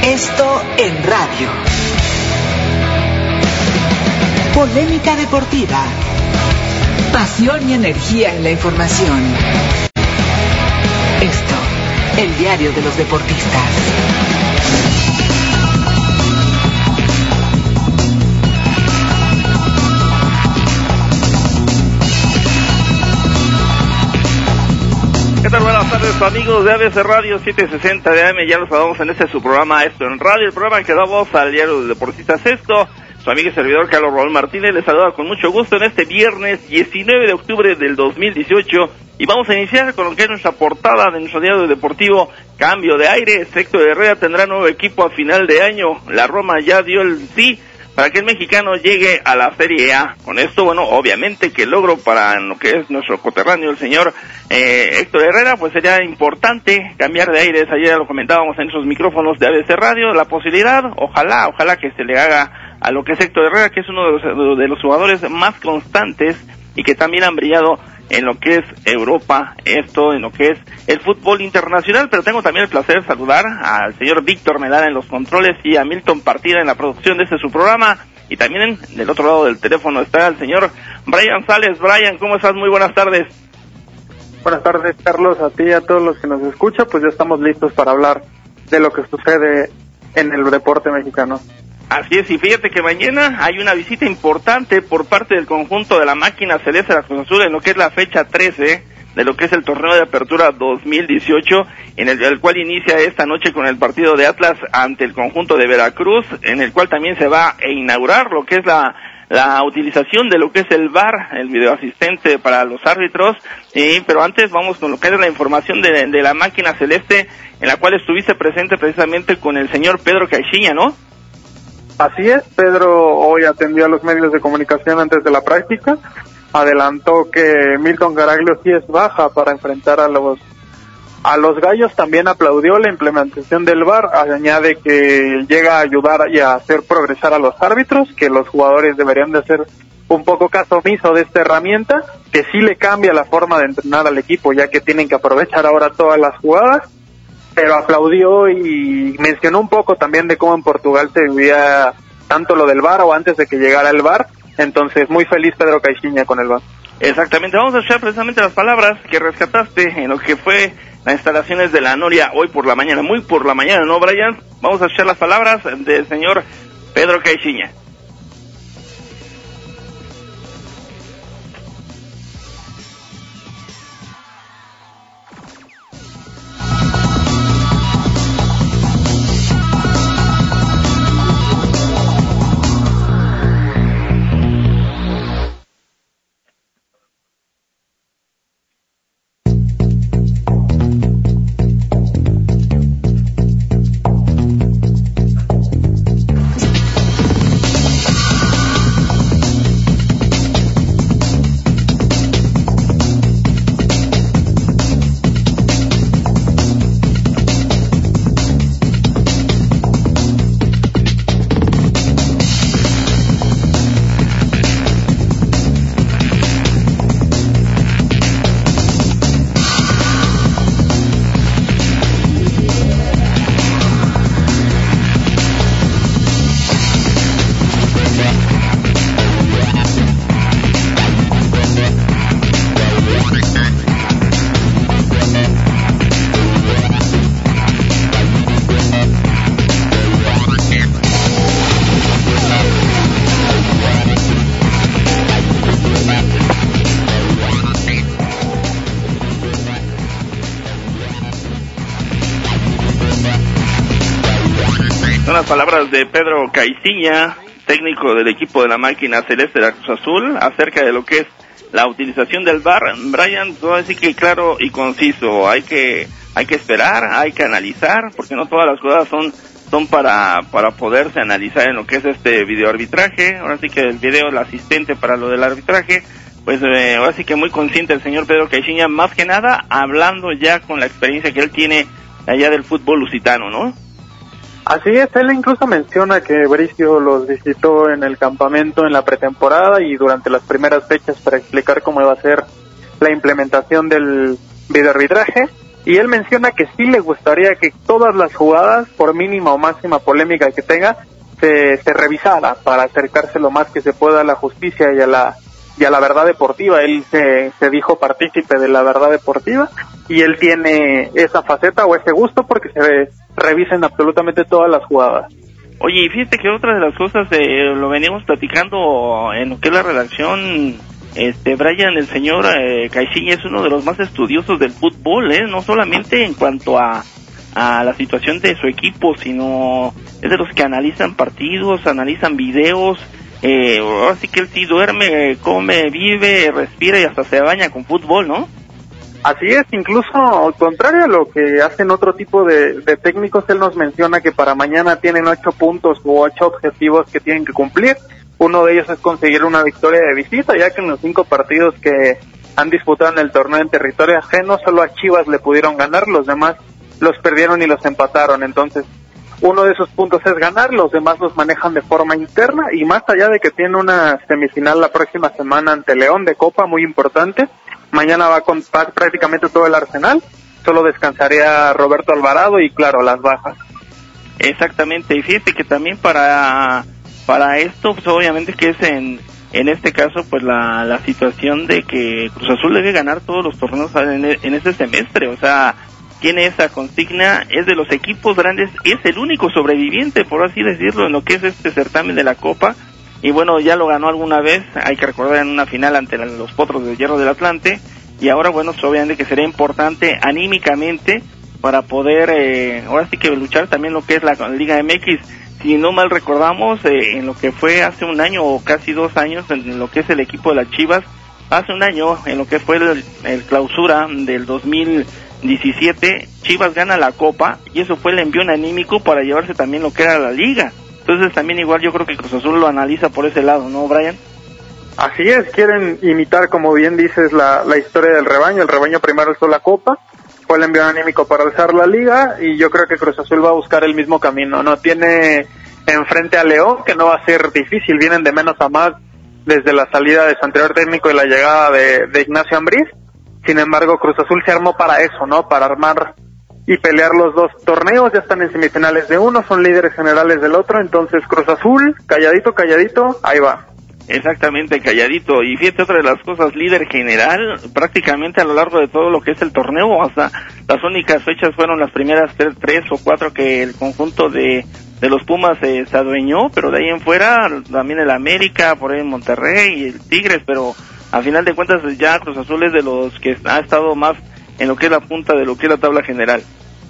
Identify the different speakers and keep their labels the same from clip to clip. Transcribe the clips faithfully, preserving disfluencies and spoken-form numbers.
Speaker 1: Esto en radio. Polémica deportiva. Pasión y energía en la información. Esto, el diario de los deportistas.
Speaker 2: ¿Qué tal? Buenas tardes, amigos de A B C Radio setecientos sesenta de A M. Ya los saludamos en este su programa, Esto en Radio, el programa que da voz al diario de deportistas. Esto, su amigo y servidor Carlos Raúl Martínez les saluda con mucho gusto en este viernes diecinueve de octubre del dos mil dieciocho. Y vamos a iniciar con lo que es nuestra portada de nuestro diario deportivo. Cambio de aire, Héctor Herrera tendrá nuevo equipo a final de año. La Roma ya dio el sí para que el mexicano llegue a la Serie A. Con esto, bueno, obviamente que el logro para lo que es nuestro coterráneo, el señor eh, Héctor Herrera, pues sería importante cambiar de aires. Ayer lo comentábamos en esos micrófonos de A B C Radio, la posibilidad, ojalá, ojalá que se le haga a lo que es Héctor Herrera, que es uno de los, de los jugadores más constantes y que también han brillado en lo que es Europa, esto en lo que es el fútbol internacional. Pero tengo también el placer de saludar al señor Víctor Medana en los controles y a Milton Partida en la producción de este su programa. Y también del otro lado del teléfono está el señor Brian Sales. Brian, ¿cómo estás? Muy buenas tardes.
Speaker 3: Buenas tardes, Carlos, a ti y a todos los que nos escuchan. Pues ya estamos listos para hablar de lo que sucede en el deporte mexicano.
Speaker 2: Así es, y fíjate que mañana hay una visita importante por parte del conjunto de la máquina celeste de la Cruz Azul en lo que es la fecha trece de lo que es el torneo de apertura dos mil dieciocho, en el, el cual inicia esta noche con el partido de Atlas ante el conjunto de Veracruz, en el cual también se va a inaugurar lo que es la la utilización de lo que es el V A R, el videoasistente para los árbitros. Y pero antes vamos con lo que es la información de, de la máquina celeste, en la cual estuviste presente precisamente con el señor Pedro Caixinha, ¿no?
Speaker 3: Así es, Pedro hoy atendió a los medios de comunicación antes de la práctica, adelantó que Milton Caraglio sí es baja para enfrentar a los a los gallos, también aplaudió la implementación del V A R, añade que llega a ayudar y a hacer progresar a los árbitros, que los jugadores deberían de hacer un poco caso omiso de esta herramienta, que sí le cambia la forma de entrenar al equipo, ya que tienen que aprovechar ahora todas las jugadas. Pero aplaudió y mencionó un poco también de cómo en Portugal se vivía tanto lo del V A R o antes de que llegara el V A R. Entonces, muy feliz Pedro Caixinha con el V A R.
Speaker 2: Exactamente, vamos a escuchar precisamente las palabras que rescataste en lo que fue las instalaciones de la Noria hoy por la mañana, muy por la mañana, ¿no, Brian? Vamos a escuchar las palabras del señor Pedro Caixinha. Son las palabras de Pedro Caixinha, técnico del equipo de la máquina celeste de la Cruz Azul, acerca de lo que es la utilización del V A R. Brian, todo así que claro y conciso, hay que hay que esperar, hay que analizar, porque no todas las cosas son son para para poderse analizar en lo que es este videoarbitraje. Ahora sí que el video, el asistente para lo del arbitraje, pues eh, ahora sí que muy consciente el señor Pedro Caixinha, más que nada hablando ya con la experiencia que él tiene allá del fútbol lusitano, ¿no?
Speaker 3: Así es, él incluso menciona que Bricio los visitó en el campamento en la pretemporada y durante las primeras fechas para explicar cómo iba a ser la implementación del videoarbitraje, y él menciona que sí le gustaría que todas las jugadas, por mínima o máxima polémica que tenga, se, se revisara para acercarse lo más que se pueda a la justicia y a la y a la verdad deportiva. Él se, se dijo partícipe de la verdad deportiva y él tiene esa faceta o ese gusto porque se revisen absolutamente todas las jugadas.
Speaker 2: Oye, y fíjate que otra de las cosas, eh, lo veníamos platicando en lo que es la redacción, este Brian, el señor eh, Caixinha es uno de los más estudiosos del fútbol, eh, no solamente en cuanto a a la situación de su equipo, sino es de los que analizan partidos, analizan videos, eh, así que él sí duerme, come, vive, respira y hasta se baña con fútbol, ¿no?
Speaker 3: Así es, incluso al contrario a lo que hacen otro tipo de, de técnicos, él nos menciona que para mañana tienen ocho puntos u ocho objetivos que tienen que cumplir. Uno de ellos es conseguir una victoria de visita, ya que en los cinco partidos que han disputado en el torneo en territorio ajeno, solo a Chivas le pudieron ganar, los demás los perdieron y los empataron. Entonces, uno de esos puntos es ganar, los demás los manejan de forma interna, y más allá de que tiene una semifinal la próxima semana ante León de Copa, muy importante, mañana va a contar prácticamente todo el arsenal, solo descansaría Roberto Alvarado y claro, las bajas.
Speaker 2: Exactamente, y fíjate que también para para esto, pues obviamente que es en en este caso, pues la la situación de que Cruz Azul debe ganar todos los torneos en, en este semestre, o sea, tiene esa consigna, es de los equipos grandes, es el único sobreviviente, por así decirlo, en lo que es este certamen de la Copa, y bueno, ya lo ganó alguna vez, hay que recordar en una final ante los Potros de Hierro del Atlante, y ahora bueno, pues obviamente que sería importante anímicamente para poder, eh, ahora sí que luchar también lo que es la Liga M X. Si no mal recordamos, eh, en lo que fue hace un año o casi dos años, en lo que es el equipo de las Chivas, hace un año, en lo que fue el, el clausura del dos mil diecisiete, Chivas gana la Copa, y eso fue el envión anímico para llevarse también lo que era la Liga. Entonces también igual yo creo que Cruz Azul lo analiza por ese lado, ¿no, Brian?
Speaker 3: Así es, quieren imitar, como bien dices, la, la historia del rebaño. El rebaño primero alzó la Copa, fue el envío anímico para alzar la Liga, y yo creo que Cruz Azul va a buscar el mismo camino. No tiene enfrente a León, que no va a ser difícil, vienen de menos a más desde la salida de su anterior técnico y la llegada de, de Ignacio Ambriz. Sin embargo, Cruz Azul se armó para eso, ¿no? Para armar y pelear los dos torneos, ya están en semifinales de uno, son líderes generales del otro, entonces Cruz Azul, calladito, calladito, ahí va.
Speaker 2: Exactamente, calladito. Y fíjate, otra de las cosas, líder general prácticamente a lo largo de todo lo que es el torneo, o sea, las únicas fechas fueron las primeras tres, tres o cuatro que el conjunto de de los Pumas eh, se adueñó, pero de ahí en fuera también el América, por ahí en Monterrey y el Tigres, pero a final de cuentas ya Cruz Azul es de los que ha estado más en lo que es la punta de lo que es la tabla general.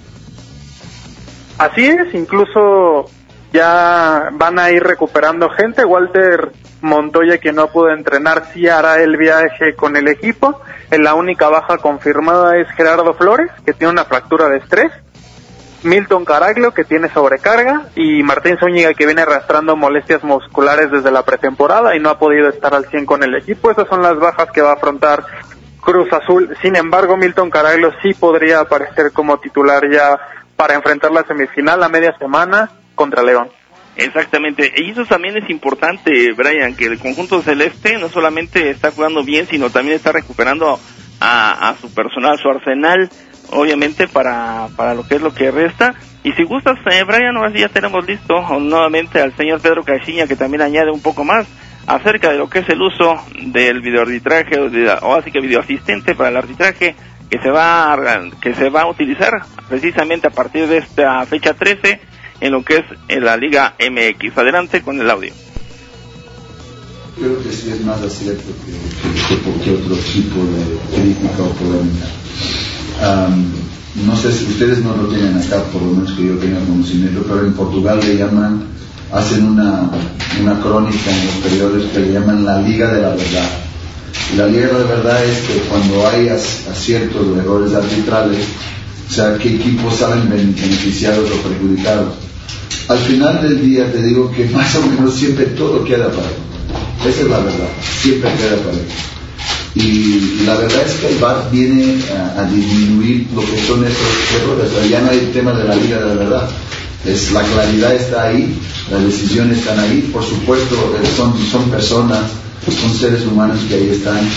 Speaker 3: Así es, incluso ya van a ir recuperando gente. Walter Montoya, que no pudo entrenar, sí hará el viaje con el equipo. La única baja confirmada es Gerardo Flores, que tiene una fractura de estrés, Milton Caraglio, que tiene sobrecarga, y Martín Zúñiga, que viene arrastrando molestias musculares desde la pretemporada y no ha podido estar al cien con el equipo. Esas son las bajas que va a afrontar Cruz Azul. Sin embargo, Milton Caraglio sí podría aparecer como titular ya para enfrentar la semifinal a media semana contra León.
Speaker 2: Exactamente, y eso también es importante, Brian, que el conjunto celeste no solamente está jugando bien, sino también está recuperando a, a su personal, su arsenal, obviamente para para lo que es lo que resta. Y si gustas, eh, Brian, ahora sí ya tenemos listo nuevamente al señor Pedro Caixinha, que también añade un poco más acerca de lo que es el uso del videoarbitraje, o, de, o así que videoasistente para el arbitraje, que se va a, que se va a utilizar precisamente a partir de esta fecha trece en lo que es en la Liga M X. Adelante con el audio.
Speaker 4: Creo que sí es más acierto que, que cualquier otro tipo de crítica o polémica. Um, no sé si ustedes no lo tienen acá, por lo menos que yo tenga conocimiento, pero en Portugal le llaman, hacen una, una crónica en los periódicos que le llaman la Liga de la Verdad. Y la Liga de la Verdad es que cuando hay aciertos o errores arbitrales, o sea, qué equipos salen beneficiados o perjudicados. Al final del día te digo que más o menos siempre todo queda parejo. Esa es la verdad, siempre queda parejo. Y la verdad es que el V A R viene a, a disminuir lo que son esos errores. O sea, ya no hay el tema de la Liga de la Verdad. Es, la claridad está ahí, las decisiones están ahí. Por supuesto, son, son personas, son seres humanos que ahí están.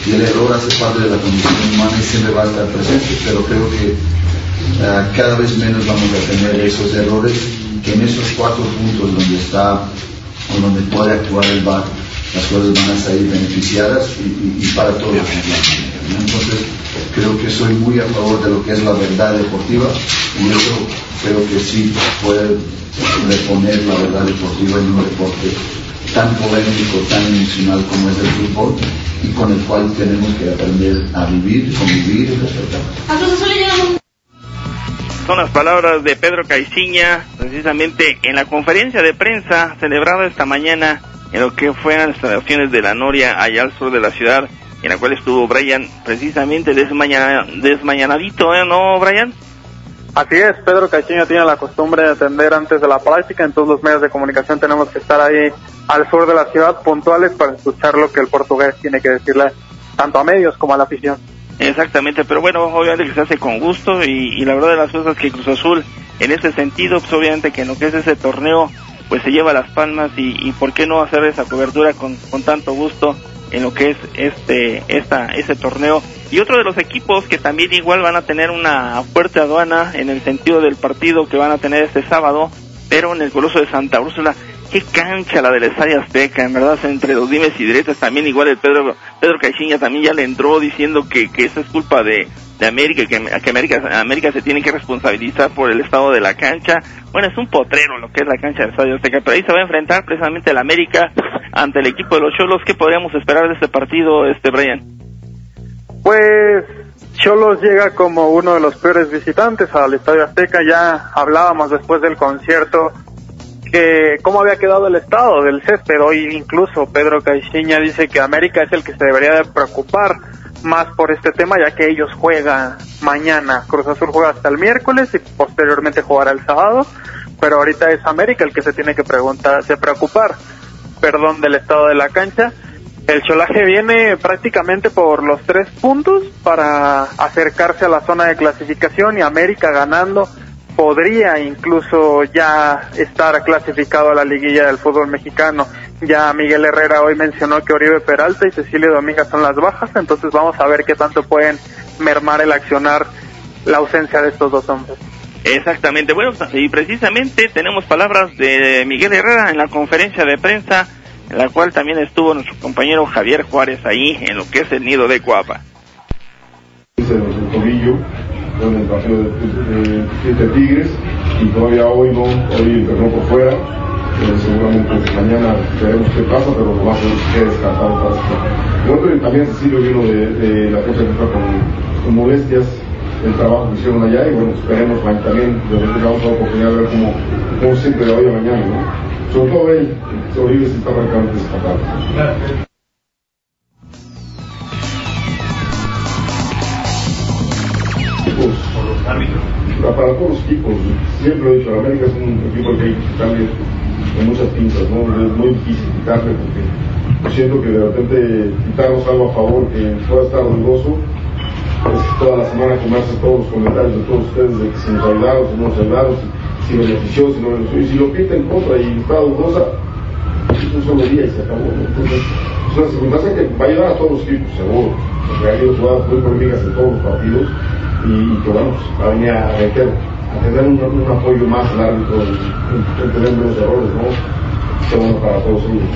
Speaker 4: y el error hace parte de la condición humana y siempre va a estar presente, pero creo que uh, cada vez menos vamos a tener esos errores, que en esos cuatro puntos donde está o donde puede actuar el V A R, las cosas van a salir beneficiadas y, y, y para todos. Entonces creo que soy muy a favor de lo que es la verdad deportiva, y eso creo que sí puede reponer la verdad deportiva en un deporte tan polémico, tan emocional como es el fútbol, y con el cual tenemos que aprender a vivir, convivir y respetar.
Speaker 2: Son las palabras de Pedro Caixinha, precisamente en la conferencia de prensa celebrada esta mañana en lo que fueron las instalaciones de la Noria allá al sur de la ciudad, en la cual estuvo Brian precisamente desmañana, desmañanadito, ¿eh? ¿No, Brian?
Speaker 3: Así es, Pedro Caixinha tiene la costumbre de atender antes de la práctica. En todos los medios de comunicación tenemos que estar ahí al sur de la ciudad puntuales para escuchar lo que el portugués tiene que decirle tanto a medios como a la afición.
Speaker 2: Exactamente, pero bueno, obviamente que se hace con gusto, y, y la verdad de las cosas que Cruz Azul en ese sentido, pues obviamente que en lo que es ese torneo pues se lleva las palmas, y, y por qué no hacer esa cobertura con, con tanto gusto en lo que es este esta ese torneo. Y otro de los equipos que también igual van a tener una fuerte aduana en el sentido del partido que van a tener este sábado, pero en el Coloso de Santa Úrsula. Qué cancha la del Estadio Azteca, en verdad, entre los dimes y diretes. También igual el Pedro Pedro Caixinha también ya le entró diciendo que, que eso es culpa de, de América, que, que América, América se tiene que responsabilizar por el estado de la cancha. Bueno, es un potrero lo que es la cancha del Estadio Azteca, pero ahí se va a enfrentar precisamente el América ante el equipo de los Xolos. ¿Qué podríamos esperar de este partido, este Brian?
Speaker 3: Pues Xolos llega como uno de los peores visitantes al Estadio Azteca. Ya hablábamos después del concierto que cómo había quedado el estado del césped. Hoy incluso Pedro Caixinha dice que América es el que se debería de preocupar más por este tema, ya que ellos juegan mañana. Cruz Azul juega hasta el miércoles y posteriormente jugará el sábado, pero ahorita es América el que se tiene que preguntar, se preocupar, perdón, del estado de la cancha. El Xolaje viene prácticamente por los tres puntos para acercarse a la zona de clasificación, y América ganando podría incluso ya estar clasificado a la liguilla del fútbol mexicano. Ya Miguel Herrera hoy mencionó que Oribe Peralta y Cecilio Domínguez son las bajas, entonces vamos a ver qué tanto pueden mermar el accionar la ausencia de estos dos hombres.
Speaker 2: Exactamente, bueno, y precisamente tenemos palabras de Miguel Herrera en la conferencia de prensa, en la cual también estuvo nuestro compañero Javier Juárez ahí en lo que es el nido de Coapa.
Speaker 5: El tobillo en el partido de, de, de, de Tigres, y todavía hoy no, hoy entrenó por fuera. Eh, seguramente mañana veremos qué pasa, pero lo más es que descartar el paso. Otro, y también Cecilio vino de, de la fecha que fue con, con molestias, el trabajo que hicieron allá, y bueno, esperemos también, de repente vamos a la oportunidad de ver cómo, cómo siempre de hoy a mañana, ¿no? Sobre todo él, Oribe sí está prácticamente descartado. Por los árbitros. Para todos los equipos, siempre lo he dicho, América es un equipo que hay que quitarle con muchas pinzas, ¿no? Es muy difícil quitarle, porque yo siento que de repente quitarnos algo a favor que pueda estar dudoso, es toda la semana comerse todos los comentarios de todos ustedes de que si nos ayudaron, si no nos ayudaron, si, si benefició, si no benefició, y si lo pinta en contra y está dudosa, es un solo día y se acabó, ¿no? Entonces, es una circunstancia que va a ayudar a todos los equipos, seguro, porque ha habido jugadas muy polémicas en todos los partidos, y que bueno, pues va a venir a meter, a tener un, un apoyo más al árbitro, entender los errores, ¿no? Que bueno para todos ellos.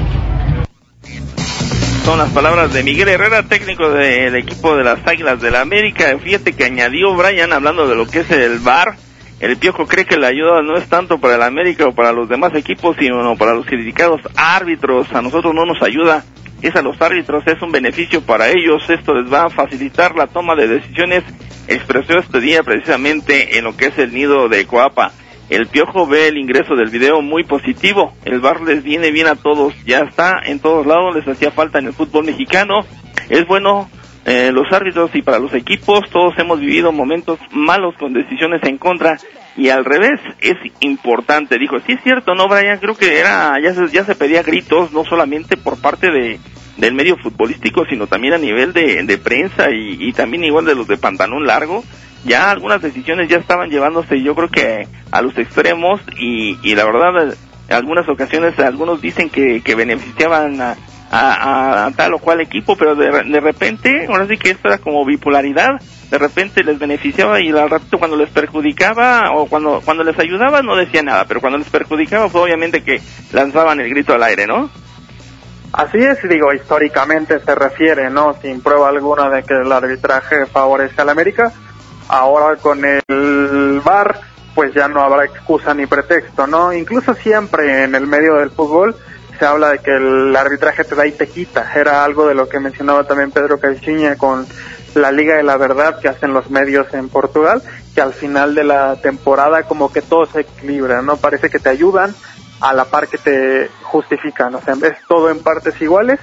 Speaker 2: Son las palabras de Miguel Herrera, técnico del equipo de las Águilas del la América. Fíjate que añadió Brian, hablando de lo que es el V A R, el Piojo cree que la ayuda no es tanto para el América o para los demás equipos, sino para los criticados árbitros. A nosotros no nos ayuda, es a los árbitros, es un beneficio para ellos, esto les va a facilitar la toma de decisiones, expresó este día precisamente en lo que es el nido de Coapa. El Piojo ve el ingreso del video muy positivo, el V A R les viene bien a todos, ya está en todos lados, les hacía falta en el fútbol mexicano, es bueno eh, los árbitros y para los equipos, todos hemos vivido momentos malos con decisiones en contra, y al revés, es importante, dijo. Sí es cierto, ¿no, Brian? Creo que era, ya se, ya se pedía gritos, no solamente por parte de del medio futbolístico, sino también a nivel de, de prensa y, y también igual de los de pantalón largo. Ya algunas decisiones ya estaban llevándose, yo creo que a los extremos, y, y la verdad, en algunas ocasiones algunos dicen que, que beneficiaban a, a, a, a tal o cual equipo, pero de, de repente, ahora sí que esto era como bipolaridad, de repente les beneficiaba y al ratito cuando les perjudicaba o cuando cuando les ayudaba no decía nada, pero cuando les perjudicaba pues obviamente que lanzaban el grito al aire, ¿no?
Speaker 3: Así es, digo, históricamente se refiere, ¿no? Sin prueba alguna de que el arbitraje favorece al América. Ahora con el V A R, pues ya no habrá excusa ni pretexto, ¿no? Incluso siempre en el medio del fútbol se habla de que el arbitraje te da y te quita. Era algo de lo que mencionaba también Pedro Caixinha con la Liga de la Verdad que hacen los medios en Portugal, que al final de la temporada como que todo se equilibra, ¿no? Parece que te ayudan a la par que te justifican, o sea, es todo en partes iguales.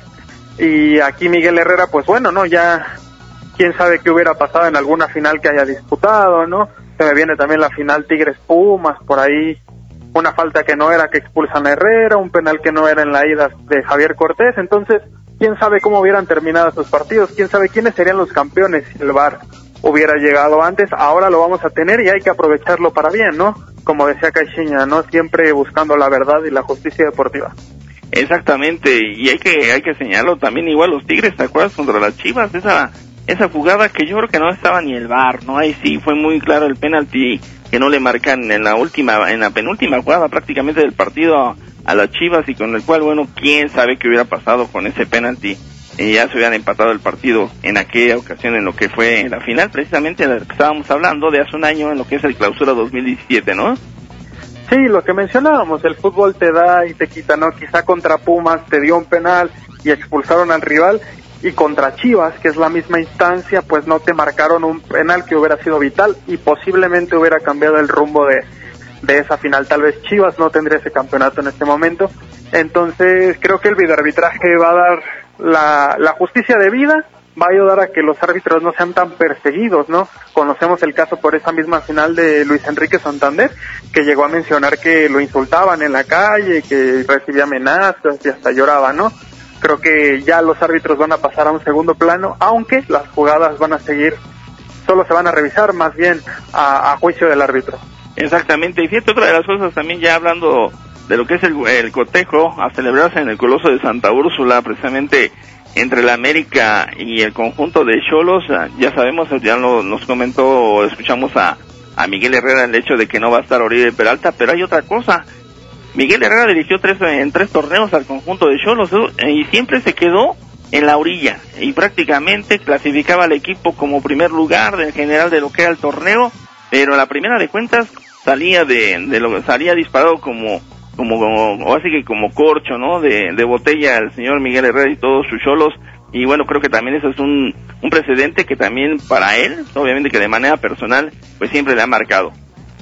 Speaker 3: Y aquí Miguel Herrera, pues bueno, ¿no? Ya quién sabe qué hubiera pasado en alguna final que haya disputado, ¿no? Se me viene también la final Tigres-Pumas, por ahí una falta que no era que expulsan a Herrera, un penal que no era en la ida de Javier Cortés. Entonces, quién sabe cómo hubieran terminado esos partidos, quién sabe quiénes serían los campeones si el V A R hubiera llegado antes. Ahora lo vamos a tener y hay que aprovecharlo para bien, ¿no? Como decía Caixinha, ¿no? Siempre buscando la verdad y la justicia deportiva.
Speaker 2: Exactamente, y hay que hay que señalarlo también, igual los Tigres, ¿te acuerdas? Contra las Chivas, esa esa jugada que yo creo que no estaba ni el V A R, ¿no? Ahí sí fue muy claro el penalti que no le marcan en la última, en la penúltima jugada prácticamente del partido a las Chivas, y con el cual, bueno, quién sabe qué hubiera pasado con ese penalti, y ya se hubieran empatado el partido en aquella ocasión, en lo que fue la final, precisamente de la que estábamos hablando de hace un año, en lo que es el Clausura dos mil diecisiete, ¿no?
Speaker 3: Sí, lo que mencionábamos, el fútbol te da y te quita, ¿no? Quizá contra Pumas te dio un penal y expulsaron al rival, y contra Chivas, que es la misma instancia, pues no te marcaron un penal que hubiera sido vital y posiblemente hubiera cambiado el rumbo de, de esa final. Tal vez Chivas no tendría ese campeonato en este momento. Entonces creo que el videoarbitraje va a dar la, la justicia debida, va a ayudar a que los árbitros no sean tan perseguidos, ¿no? Conocemos el caso por esa misma final de Luis Enrique Santander, que llegó a mencionar que lo insultaban en la calle, que recibía amenazas y hasta lloraba, ¿no? Creo que ya los árbitros van a pasar a un segundo plano, aunque las jugadas van a seguir, solo se van a revisar más bien a, a juicio del árbitro.
Speaker 2: Exactamente, y fíjate, otra de las cosas también, ya hablando de lo que es el, el cotejo a celebrarse en el Coloso de Santa Úrsula, precisamente entre la América y el conjunto de Xolos, ya sabemos, ya lo, nos comentó, escuchamos a, a Miguel Herrera el hecho de que no va a estar Oribe Peralta, pero hay otra cosa. Miguel Herrera dirigió tres, en tres torneos al conjunto de Xolos y siempre se quedó en la orilla y prácticamente clasificaba al equipo como primer lugar en general de lo que era el torneo, pero a la primera de cuentas salía de, de lo salía disparado como como, como o así que como corcho, ¿no? De, de botella el señor Miguel Herrera y todos sus Xolos. Y bueno, creo que también eso es un, un precedente que también para él, obviamente que de manera personal, pues siempre le ha marcado.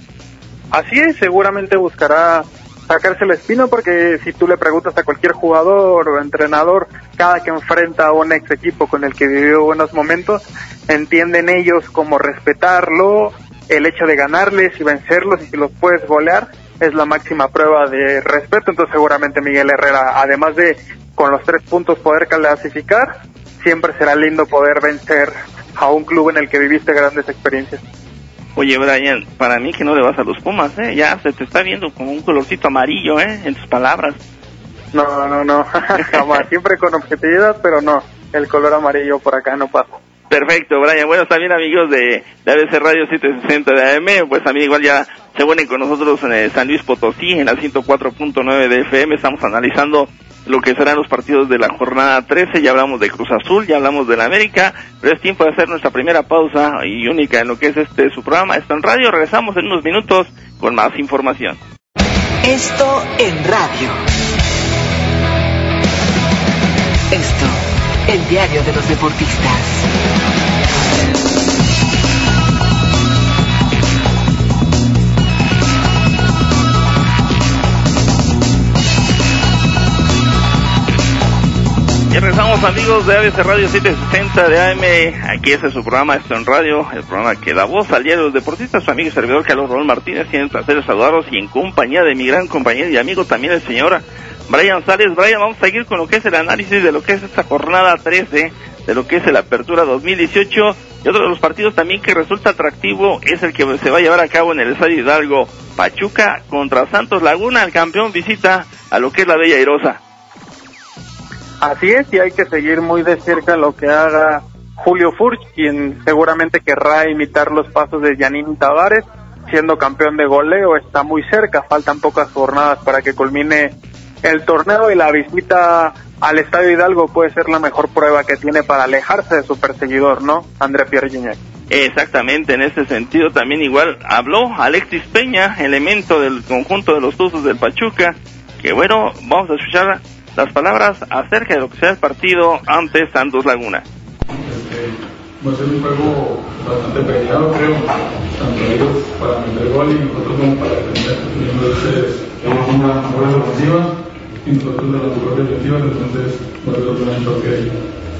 Speaker 3: Así es, seguramente buscará sacarse el espino, porque si tú le preguntas a cualquier jugador o entrenador, cada que enfrenta a un ex equipo con el que vivió buenos momentos, entienden ellos como respetarlo, el hecho de ganarles y vencerlos, y si los puedes golear, es la máxima prueba de respeto. Entonces seguramente Miguel Herrera, además de con los tres puntos poder clasificar, siempre será lindo poder vencer a un club en el que viviste grandes experiencias.
Speaker 2: Oye, Brian, para mí que no le vas a los Pumas, ¿eh? Ya se te está viendo como un colorcito amarillo, ¿eh? En tus palabras.
Speaker 3: No, no, no, jamás, siempre con objetividad, pero no, el color amarillo por acá no pasa.
Speaker 2: Perfecto, Brian. Bueno, también amigos de, de A B C Radio setecientos sesenta de A M, pues también igual ya se unen con nosotros en el San Luis Potosí, en la ciento cuatro punto nueve de F M. Estamos analizando lo que serán los partidos de la jornada trece, ya hablamos de Cruz Azul, ya hablamos de la América, pero es tiempo de hacer nuestra primera pausa y única en lo que es este su programa, Esto en Radio. Regresamos en unos minutos con más información.
Speaker 1: Esto en Radio. Esto, el diario de los deportistas.
Speaker 2: Ya regresamos, amigos de A B C Radio setecientos sesenta de A M. Aquí este es su programa, Esto en Radio, el programa que da voz al diario de los deportistas. Su amigo y servidor Carlos Raúl Martínez tiene el placer de saludarlos, y en compañía de mi gran compañero y amigo también el señor Brian Sales. Brian, vamos a seguir con lo que es el análisis de lo que es esta jornada trece, de lo que es el Apertura dos mil dieciocho, y otro de los partidos también que resulta atractivo es el que se va a llevar a cabo en el Estadio Hidalgo. Pachuca contra Santos Laguna, el campeón visita a lo que es la Bella Airosa.
Speaker 3: Así es, y hay que seguir muy de cerca lo que haga Julio Furch, quien seguramente querrá imitar los pasos de Giannini Tavares, siendo campeón de goleo, está muy cerca, faltan pocas jornadas para que culmine el torneo y la visita al Estadio Hidalgo puede ser la mejor prueba que tiene para alejarse de su perseguidor, ¿no? André Pierre Gignac.
Speaker 2: Exactamente, en ese sentido también igual habló Alexis Peña, elemento del conjunto de los Tuzos del Pachuca, que bueno, vamos a escuchar las palabras acerca de lo que será el partido ante Santos Laguna.
Speaker 6: Va a ser un juego bastante peleado, creo, tanto ellos para meter gol y nosotros como para defender. Entonces, tenemos una buena ofensiva y nosotros de las mejores defensivas, entonces va a ser un gran choque ahí.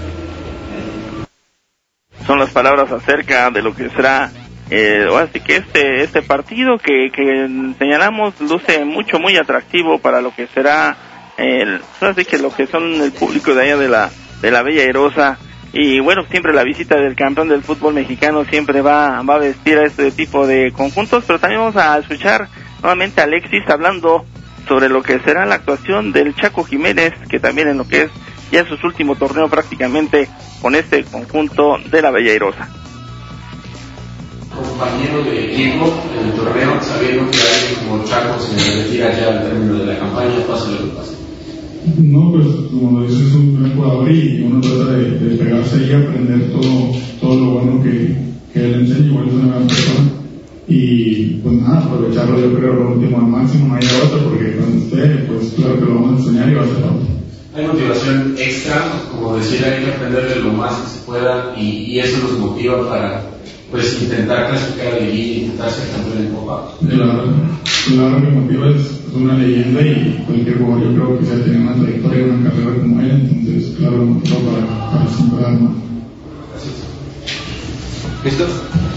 Speaker 2: Son las palabras acerca de lo que será, eh, así que este este partido que, que señalamos luce mucho, muy atractivo para lo que será, el, así que lo que son el público de allá de la, de la Bella Airosa. Y bueno, siempre la visita del campeón del fútbol mexicano siempre va, va a vestir a este tipo de conjuntos, pero también vamos a escuchar nuevamente a Alexis hablando sobre lo que será la actuación del Chaco Jiménez, que también en lo que es ya su último torneo prácticamente con este conjunto de la Bella Airosa.
Speaker 7: Compañero de equipo en el torneo, sabiendo que alguien como Chaco se retira ya al término de la campaña, pasa lo que pasa.
Speaker 6: No, pues como lo dices, es un gran jugador y uno trata de, de pegarse y aprender todo, todo lo bueno que, que él enseña, igual es una gran persona. Y pues nada, aprovecharlo yo creo lo último al máximo, no hay otra, porque cuando esté, pues claro que lo vamos a enseñar y va a ser otro.
Speaker 7: Hay motivación extra, como decir, hay que aprender de lo más que se pueda y, y eso nos motiva para pues intentar clasificar a la liguilla y intentar ser campeón en Copa.
Speaker 6: Claro, claro que motiva es, es una leyenda y cualquier jugador yo creo que se ha tenido una trayectoria, una carrera como él, entonces claro, motiva para, para siempre dar más.
Speaker 7: Gracias. ¿Listos?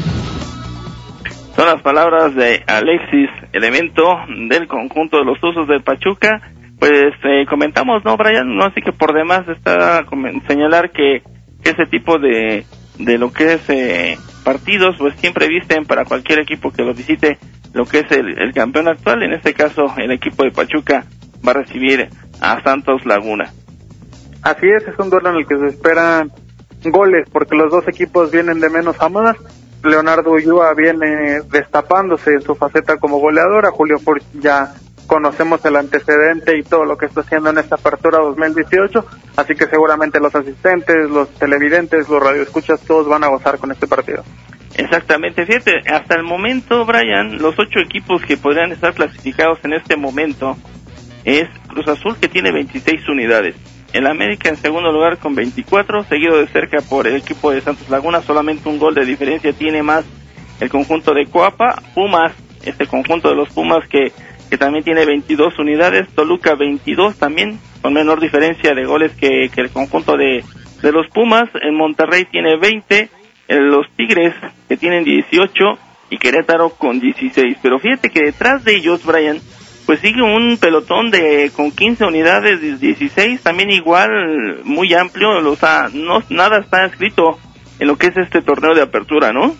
Speaker 2: Son las palabras de Alexis, elemento del conjunto de los Tuzos del Pachuca. Pues eh, comentamos, ¿no, Brian? No, así que por demás está señalar que ese tipo de de lo que es eh, partidos, pues siempre visten para cualquier equipo que lo visite lo que es el, el campeón actual. En este caso, el equipo de Pachuca va a recibir a Santos Laguna.
Speaker 3: Así es, es un duelo en el que se esperan goles, porque los dos equipos vienen de menos a más. Leonardo Ulloa viene destapándose en su faceta como goleadora, Julio Furch ya conocemos el antecedente y todo lo que está haciendo en esta apertura dos mil dieciocho, así que seguramente los asistentes, los televidentes, los radioescuchas, todos van a gozar con este partido.
Speaker 2: Exactamente, fíjate, hasta el momento, Brian, los ocho equipos que podrían estar clasificados en este momento es Cruz Azul, que tiene veintiséis unidades, el América en segundo lugar con veinticuatro, seguido de cerca por el equipo de Santos Laguna, solamente un gol de diferencia tiene más el conjunto de Coapa. Pumas, este conjunto de los Pumas que que también tiene veintidós unidades, Toluca veintidós también, con menor diferencia de goles que, que el conjunto de, de los Pumas. En Monterrey tiene veinte, en los Tigres que tienen dieciocho y Querétaro con dieciséis, pero fíjate que detrás de ellos, Brian, pues sigue un pelotón de con quince unidades, dieciséis, también igual muy amplio, o sea, no, nada está escrito en lo que es este torneo de apertura, ¿no?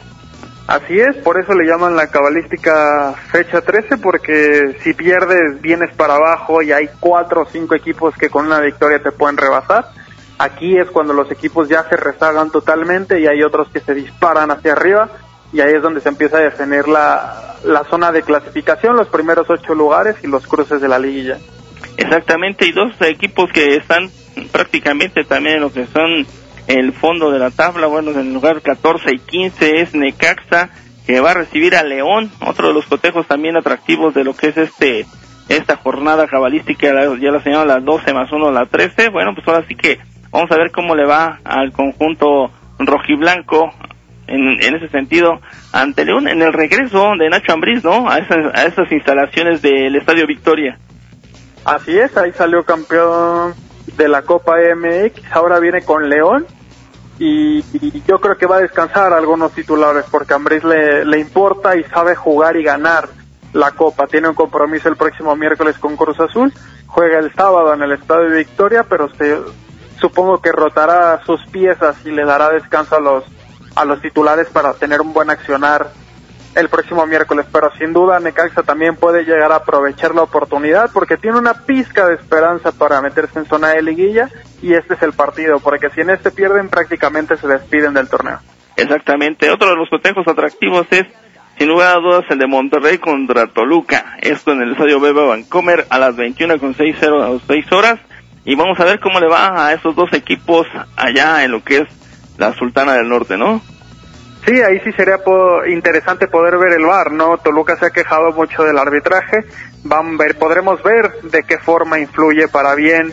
Speaker 3: Así es, por eso le llaman la cabalística fecha trece, porque si pierdes vienes para abajo y hay cuatro o cinco equipos que con una victoria te pueden rebasar. Aquí es cuando los equipos ya se rezagan totalmente y hay otros que se disparan hacia arriba, y ahí es donde se empieza a definir la, la zona de clasificación, los primeros ocho lugares y los cruces de la liguilla.
Speaker 2: Exactamente, y dos equipos que están prácticamente también en lo que son el fondo de la tabla, bueno, en el lugar catorce y quince es Necaxa, que va a recibir a León, otro de los cotejos también atractivos de lo que es este esta jornada cabalística, ya la señalan las doce más uno, la trece, bueno, pues ahora sí que vamos a ver cómo le va al conjunto rojiblanco en, en ese sentido ante León, en el regreso de Nacho Ambriz, ¿no?, a esas, a esas instalaciones del Estadio Victoria.
Speaker 3: Así es, ahí salió campeón de la Copa M X, ahora viene con León, y, y yo creo que va a descansar a algunos titulares, porque a Ambriz le, le importa y sabe jugar y ganar la Copa. Tiene un compromiso el próximo miércoles con Cruz Azul, juega el sábado en el Estadio Victoria, pero se, supongo que rotará sus piezas y le dará descanso a los a los titulares para tener un buen accionar el próximo miércoles, pero sin duda Necaxa también puede llegar a aprovechar la oportunidad porque tiene una pizca de esperanza para meterse en zona de liguilla y este es el partido, porque si en este pierden prácticamente se despiden del torneo.
Speaker 2: Exactamente, otro de los cotejos atractivos es sin lugar a dudas el de Monterrey contra Toluca, esto en el estadio Beba Bancomer a las veintiuna con seis horas y vamos a ver cómo le va a esos dos equipos allá en lo que es la Sultana del Norte, ¿no?
Speaker 3: Sí, ahí sí sería po- interesante poder ver el V A R, ¿no? Toluca se ha quejado mucho del arbitraje, Van ver, podremos ver de qué forma influye para bien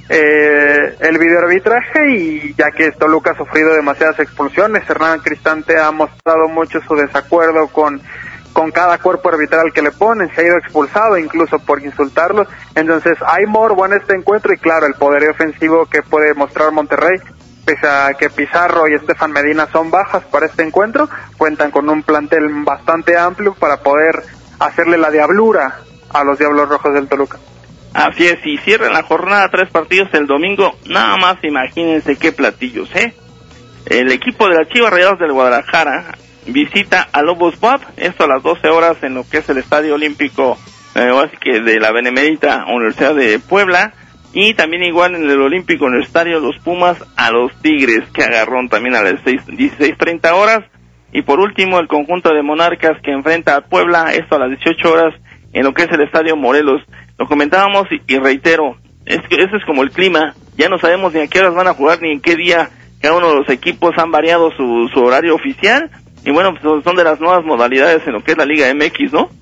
Speaker 3: eh, el videoarbitraje y ya que Toluca ha sufrido demasiadas expulsiones, Hernán Cristante ha mostrado mucho su desacuerdo con con cada cuerpo arbitral que le ponen, se ha ido expulsado incluso por insultarlos, entonces hay morbo en este encuentro y claro, el poderío ofensivo que puede mostrar Monterrey. Pese a que Pizarro y Estefan Medina son bajas para este encuentro, cuentan con un plantel bastante amplio para poder hacerle la diablura a los Diablos Rojos del Toluca.
Speaker 2: Así es, y cierran la jornada tres partidos el domingo, nada más imagínense qué platillos, ¿eh? El equipo de las Chivas Rayadas del Guadalajara visita a Lobos B U A P, esto a las doce horas en lo que es el Estadio Olímpico eh, así que de la Benemérita Universidad de Puebla. Y también igual en el Olímpico, en el estadio, los Pumas a los Tigres, que agarrón también a las dieciséis treinta horas. Y por último, el conjunto de Monarcas que enfrenta a Puebla, esto a las dieciocho horas, en lo que es el estadio Morelos. Lo comentábamos y, y reitero, es que ese es como el clima, ya no sabemos ni a qué horas van a jugar, ni en qué día cada uno de los equipos han variado su, su horario oficial. Y bueno, pues son de las nuevas modalidades en lo que es la Liga M X, ¿no?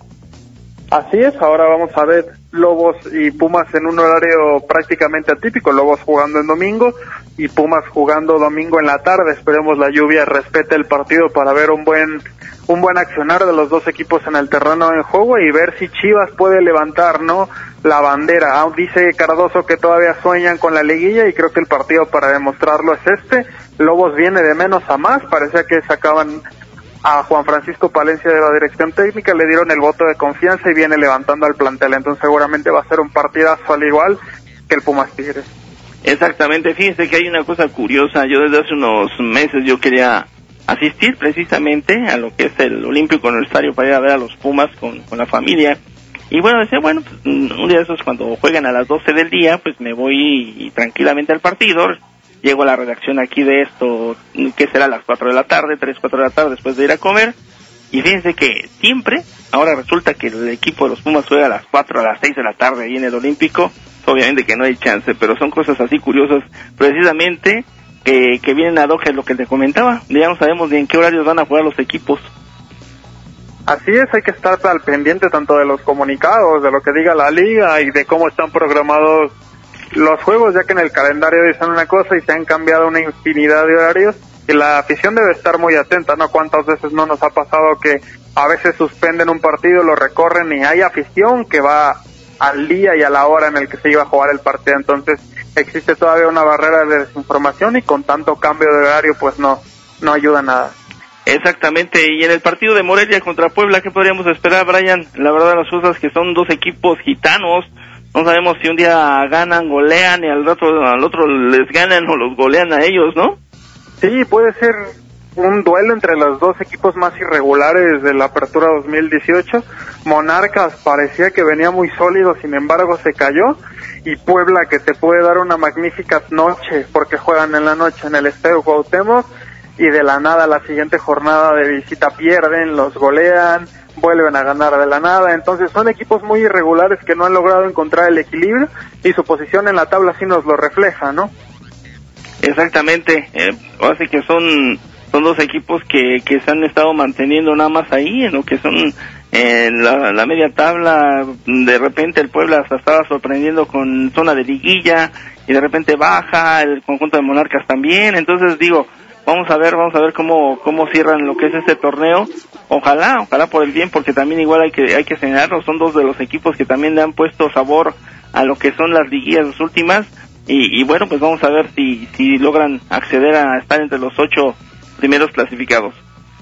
Speaker 3: Así es, ahora vamos a ver Lobos y Pumas en un horario prácticamente atípico, Lobos jugando en domingo y Pumas jugando domingo en la tarde. Esperemos la lluvia respete el partido para ver un buen un buen accionar de los dos equipos en el terreno en juego y ver si Chivas puede levantar, ¿no?, la bandera. Ah, dice Cardoso que todavía sueñan con la liguilla y creo que el partido para demostrarlo es este. Lobos viene de menos a más, parecía que sacaban a Juan Francisco Palencia de la dirección técnica, le dieron el voto de confianza y viene levantando al plantel, entonces seguramente va a ser un partidazo al igual que el Pumas Tigres.
Speaker 2: Exactamente, fíjense que hay una cosa curiosa, yo desde hace unos meses yo quería asistir precisamente a lo que es el Olímpico Universitario para ir a ver a los Pumas con, con la familia, y bueno, decía, bueno, pues, un día de esos cuando juegan a las doce del día, pues me voy tranquilamente al partido. Llego a la redacción aquí de esto, que será a las cuatro de la tarde, tres, cuatro de la tarde, después de ir a comer. Y fíjense que siempre, ahora resulta que el equipo de los Pumas juega a las cuatro, a las seis de la tarde ahí en el Olímpico. Obviamente que no hay chance, pero son cosas así curiosas, precisamente, que, que vienen a doja lo que te comentaba. Ya no sabemos ni en qué horarios van a jugar los equipos.
Speaker 3: Así es, hay que estar al pendiente tanto de los comunicados, de lo que diga la liga y de cómo están programados los juegos, ya que en el calendario dicen una cosa y se han cambiado una infinidad de horarios y la afición debe estar muy atenta, ¿no? ¿Cuántas veces no nos ha pasado que a veces suspenden un partido, lo recorren y hay afición que va al día y a la hora en el que se iba a jugar el partido? Entonces existe todavía una barrera de desinformación y con tanto cambio de horario pues no, no ayuda nada.
Speaker 2: Exactamente, y en el partido de Morelia contra Puebla, ¿qué podríamos esperar, Brian? La verdad las cosas que son dos equipos gitanos. No sabemos si un día ganan, golean y al otro, al otro les ganan o los golean a ellos, ¿no?
Speaker 3: Sí, puede ser un duelo entre los dos equipos más irregulares de la Apertura dos mil dieciocho. Monarcas parecía que venía muy sólido, sin embargo se cayó. Y Puebla, que te puede dar una magnífica noche, porque juegan en la noche en el Estadio Cuauhtémoc, y de la nada la siguiente jornada de visita pierden, los golean, vuelven a ganar de la nada. Entonces son equipos muy irregulares que no han logrado encontrar el equilibrio y su posición en la tabla sí nos lo refleja, ¿no?
Speaker 2: Exactamente, eh, así que son son dos equipos que, que se han estado manteniendo nada más ahí en lo que son en la, la media tabla. De repente el Puebla hasta estaba sorprendiendo con zona de liguilla y de repente baja, el conjunto de Monarcas también. Entonces digo, vamos a ver, vamos a ver cómo cómo cierran lo que es este torneo. Ojalá, ojalá por el bien, porque también igual hay que hay que señalarlo, son dos de los equipos que también le han puesto sabor a lo que son las liguillas las últimas. Y, y bueno, pues vamos a ver si si logran acceder a estar entre los ocho primeros clasificados.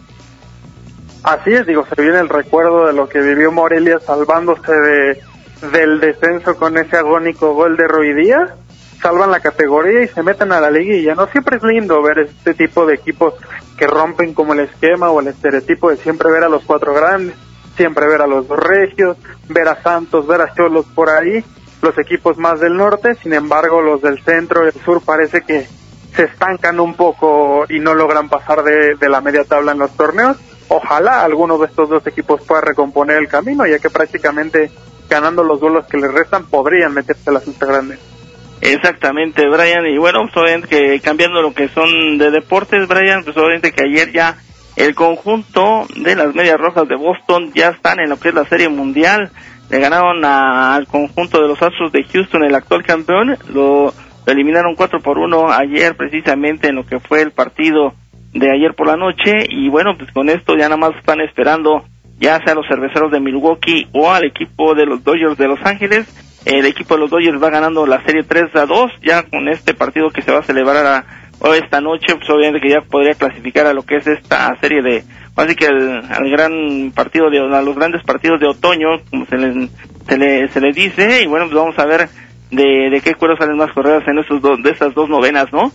Speaker 3: Así es, digo, se viene el recuerdo de lo que vivió Morelia salvándose de del descenso con ese agónico gol de Ruidía, salvan la categoría y se meten a la liguilla, ¿no? Siempre es lindo ver este tipo de equipos que rompen como el esquema o el estereotipo de siempre ver a los cuatro grandes, siempre ver a los dos regios, ver a Santos, ver a Xolos por ahí, los equipos más del norte. Sin embargo, los del centro y el sur parece que se estancan un poco y no logran pasar de, de la media tabla en los torneos. Ojalá alguno de estos dos equipos pueda recomponer el camino, ya que prácticamente ganando los duelos que les restan podrían meterse a la cinta grande.
Speaker 2: Exactamente, Brian, y bueno, pues obviamente que cambiando lo que son de deportes, Brian, pues obviamente que ayer ya el conjunto de las Medias Rojas de Boston ya están en lo que es la Serie Mundial. Le ganaron a, al conjunto de los Astros de Houston, el actual campeón, lo, lo eliminaron cuatro por uno ayer precisamente en lo que fue el partido de ayer por la noche, y bueno, pues con esto ya nada más están esperando ya sea a los Cerveceros de Milwaukee o al equipo de los Dodgers de Los Ángeles. El equipo de los Dodgers va ganando la serie tres a dos, ya con este partido que se va a celebrar a, a esta noche, pues obviamente que ya podría clasificar a lo que es esta serie de, así que el, al gran partido de, a los grandes partidos de otoño, como se le, se le, se le dice, y bueno, pues vamos a ver de, de qué cuero salen más correas en esos dos, de esas dos novenas, ¿no?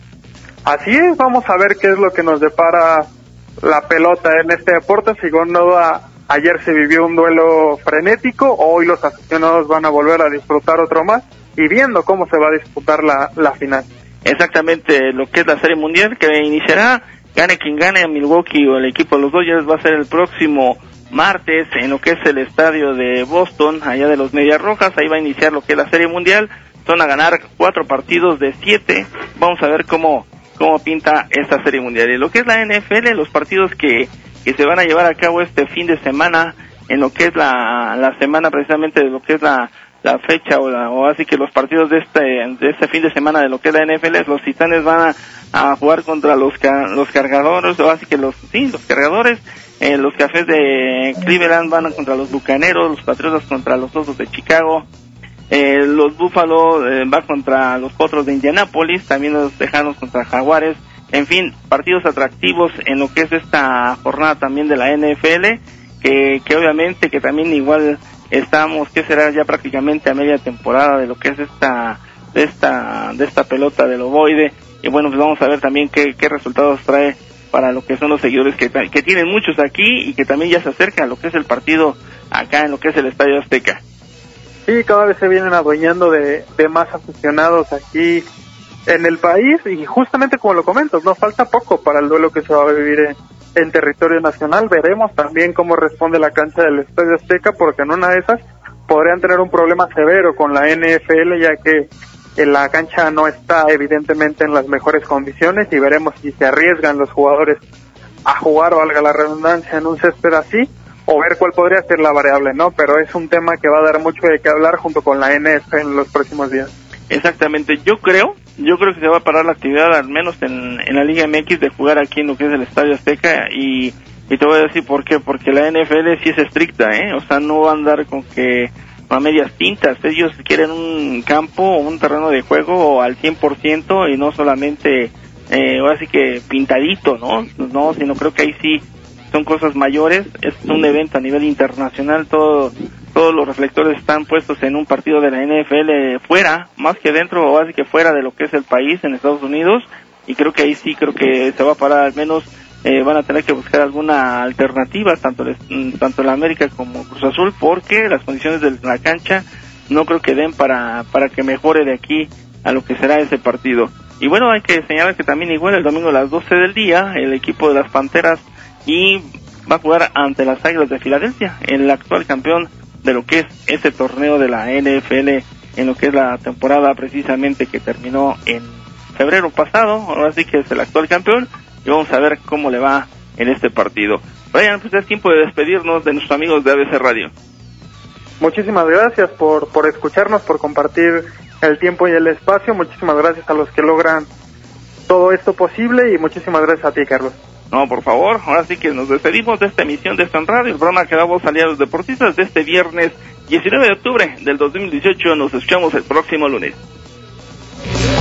Speaker 3: Así es, vamos a ver qué es lo que nos depara la pelota en este deporte. Sin duda, ayer se vivió un duelo frenético, hoy los aficionados van a volver a disfrutar otro más y viendo cómo se va a disputar la, la final.
Speaker 2: Exactamente, lo que es la Serie Mundial que iniciará, gane quien gane, a Milwaukee o el equipo de los Dodgers, va a ser el próximo martes en lo que es el estadio de Boston, allá de los Medias Rojas. Ahí va a iniciar lo que es la Serie Mundial, son a ganar cuatro partidos de siete, vamos a ver cómo cómo pinta esta Serie Mundial. Y lo que es la N F L, los partidos que, que se van a llevar a cabo este fin de semana, en lo que es la, la semana precisamente de lo que es la, la fecha, o, la, o así que los partidos de este, de este fin de semana de lo que es la N F L, los Titanes van a, a jugar contra los, los cargadores, o así que los, sí, los cargadores, eh, los Cafés de Cleveland van contra los Bucaneros, los Patriotas contra los Osos de Chicago, Eh, los Búfalos eh, va contra los Potros de Indianápolis, también los Tejanos contra Jaguares. En fin, partidos atractivos en lo que es esta jornada también de la N F L, que, que obviamente que también igual estamos, que será ya prácticamente a media temporada de lo que es esta de esta de esta pelota del ovoide, y bueno, pues vamos a ver también qué, qué resultados trae para lo que son los seguidores que, que tienen muchos aquí y que también ya se acercan a lo que es el partido acá en lo que es el Estadio Azteca.
Speaker 3: Sí, cada vez se vienen adueñando de, de más aficionados aquí en el país, y justamente como lo comentas, no falta poco para el duelo que se va a vivir en, en territorio nacional. Veremos también cómo responde la cancha del Estadio Azteca, porque en una de esas podrían tener un problema severo con la N F L, ya que la cancha no está evidentemente en las mejores condiciones, y veremos si se arriesgan los jugadores a jugar, valga la redundancia, en un césped así, o ver cuál podría ser la variable, ¿no? Pero es un tema que va a dar mucho de qué hablar junto con la N F en los próximos días.
Speaker 2: Exactamente, yo creo, yo creo que se va a parar la actividad, al menos en, en la Liga M X, de jugar aquí en lo que es el Estadio Azteca, y, y te voy a decir por qué, porque la N F L sí es estricta, ¿eh? O sea, no va a andar con que a medias tintas, ellos quieren un campo, un terreno de juego al cien por ciento y no solamente, eh, ahora sí que pintadito, ¿no? No, sino creo que ahí sí son cosas mayores, es un evento a nivel internacional, todo, todos los reflectores están puestos en un partido de la N F L fuera, más que dentro, o así que fuera de lo que es el país, en Estados Unidos, y creo que ahí sí, creo que se va a parar, al menos eh, van a tener que buscar alguna alternativa, tanto, les, tanto la América como Cruz Azul, porque las condiciones de la cancha no creo que den para, para que mejore de aquí a lo que será ese partido. Y bueno, hay que señalar que también igual el domingo a las doce del día, el equipo de las Panteras y va a jugar ante las Águilas de Filadelfia, el actual campeón de lo que es ese torneo de la N F L, en lo que es la temporada precisamente que terminó en febrero pasado. Ahora sí que es el actual campeón, y vamos a ver cómo le va en este partido. Brian, pues es tiempo de despedirnos de nuestros amigos de A B C Radio.
Speaker 3: Muchísimas gracias por, por escucharnos, por compartir el tiempo y el espacio. Muchísimas gracias a los que logran todo esto posible, y muchísimas gracias a ti, Carlos.
Speaker 2: No, por favor, ahora sí que nos despedimos de esta emisión de Esto en Radio, el programa que da voz a los deportistas de este viernes diecinueve de octubre del dos mil dieciocho. Nos escuchamos el próximo lunes.